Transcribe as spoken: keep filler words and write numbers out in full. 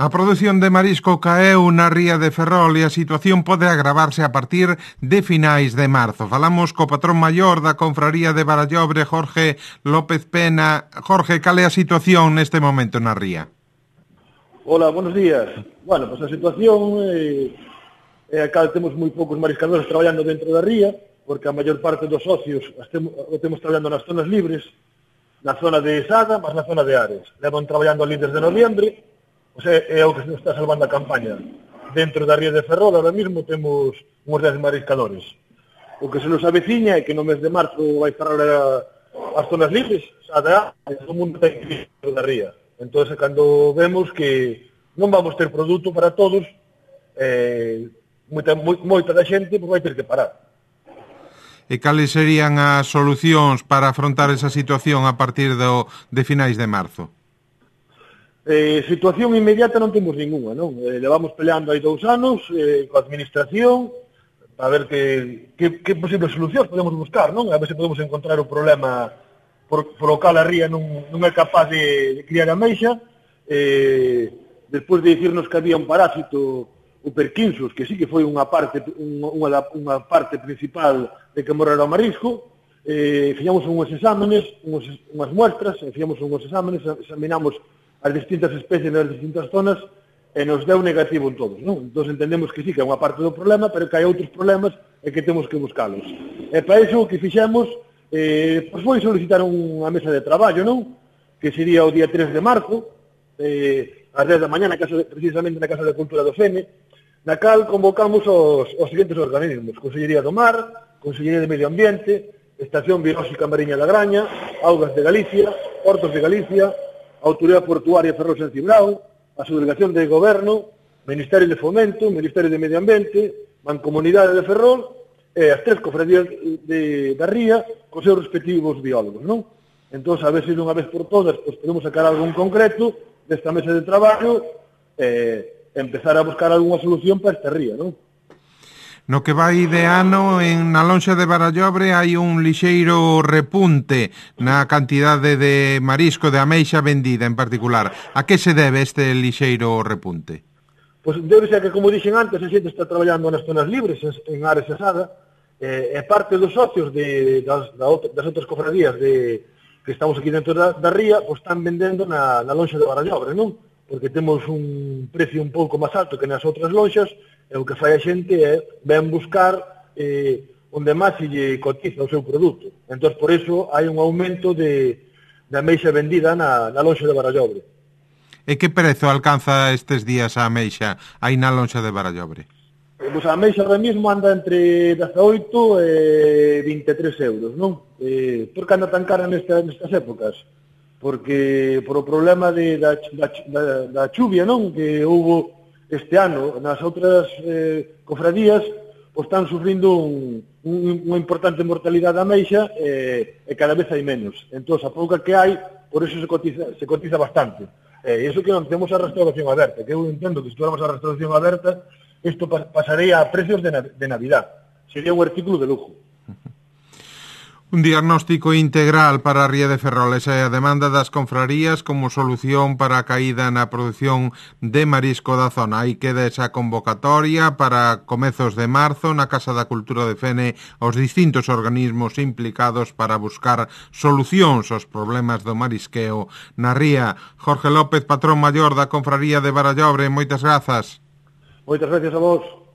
A produción de marisco caeu na ría de Ferrol e a situación pode agravarse a partir de finais de marzo. Falamos co patrón maior da Confraría de Barallobre, Jorge López Pena. Jorge, cal é a situación neste momento na ría? Hola, buenos días. Bueno, pues a situación é eh, eh, cal temos moi poucos mariscadores traballando dentro da ría, porque a maior parte dos socios temos, o temos traballando nas zonas libres, na zona de Sada, mas na zona de Ares. Levan traballando ali desde noviembre, o sea, é o que se está salvando a campaña. Dentro da ría de Ferrol, ahora mismo, temos uns dez mariscadores. O que se nos aveciña é que no mes de marzo vai cerrar a, as zonas libres, Sada, e todo o mundo ten que ir dentro da ría. Entón, cando vemos que non vamos ter produto para todos, eh, moita, moita da xente pues, vai ter que parar. E cales serían as solucións para afrontar esa situación a partir do, de finais de marzo? Eh, situación inmediata non temos ninguna, non? Eh, levamos peleando hai dous anos eh, coa administración para ver que, que, que posibles solucións podemos buscar, non? A ver se podemos encontrar o problema por, por o cal a ría non, non é capaz de, de criar ameixa. Eh, despois de dicirnos que había un parásito, o perquinsus, que sí que foi unha parte unha, unha parte principal de que morrera o marisco, eh, fixamos uns exámenes, uns, unhas muestras, e fixamos uns exámenes, examinamos as distintas especies nas distintas zonas e nos deu negativo en todos, non? Entón entendemos que sí, que é unha parte do problema, pero que hai outros problemas e que temos que buscalos. E para iso o que fixemos eh, pois foi solicitar unha mesa de traballo, non? Que sería o día tres de marzo, eh, ás dez da mañá, na casa de, precisamente na Casa de Cultura do Fene, na cal convocamos os, os seguintes organismos: Consellería do Mar, Consellería de Medio Ambiente, Estación Biolóxica Mariña da Graña, Augas de Galicia, Portos de Galicia, Autoridade Portuaria Ferrol San Cibrao, a Subdelegación de Goberno, Ministerio de Fomento, Ministerio de Medio Ambiente, Mancomunidade de Ferrol e as tres cofradías de, da ría cos seus respectivos biólogos, non? Entón, a ver se dunha vez por todas pues, podemos sacar algo en concreto desta mesa de traballo e eh, empezar a buscar algunha solución para esta ría, non? No que vai de ano, en na lonxa de Barallobre hai un lixeiro repunte na cantidade de marisco de ameixa vendida en particular. A que se debe este lixeiro repunte? Pois debe ser que, como dixen antes, a xente está traballando nas zonas libres, en Ares e Sada, e parte dos socios de, das, das outras cofradías de, que estamos aquí dentro da, da ría, pois están vendendo na, na lonxa de Barallobre, non? Porque temos un precio un pouco máis alto que nas outras lonxas, e o que fai a xente é ven buscar eh, onde máis se lle cotiza o seu produto. Entón, por iso, hai un aumento de, de ameixa vendida na, na lonxa de Barallobre. E que prezo alcanza estes días a ameixa aí na lonxa de Barallobre? Eh, pues a ameixa ahora mismo anda entre dezaoito e vinte e tres euros, non? Eh, por que anda tan cara nesta, nestas épocas? Porque por o problema de, da, da, da, da chuvia, non? Que houve este ano, nas outras eh, cofradías, pues, están sufrindo un, un, unha importante mortalidade da ameixa eh, e cada vez hai menos. Entón, a pouca que hai, por iso se cotiza, se cotiza bastante. E eh, iso que non temos a restauración aberta, que eu entendo que se tuéramos a restauración aberta, isto pa pasaría a precios de, na de Navidad. Sería un artículo de lujo. Un diagnóstico integral para a ría de Ferrol, esa é a demanda das confrarías como solución para a caída na produción de marisco da zona. Aí queda esa convocatoria para comezos de marzo na Casa da Cultura de Fene aos distintos organismos implicados para buscar solucións aos problemas do marisqueo na ría. Jorge López, patrón maior da Confraría de Barallobre, moitas grazas. Moitas gracias a vos.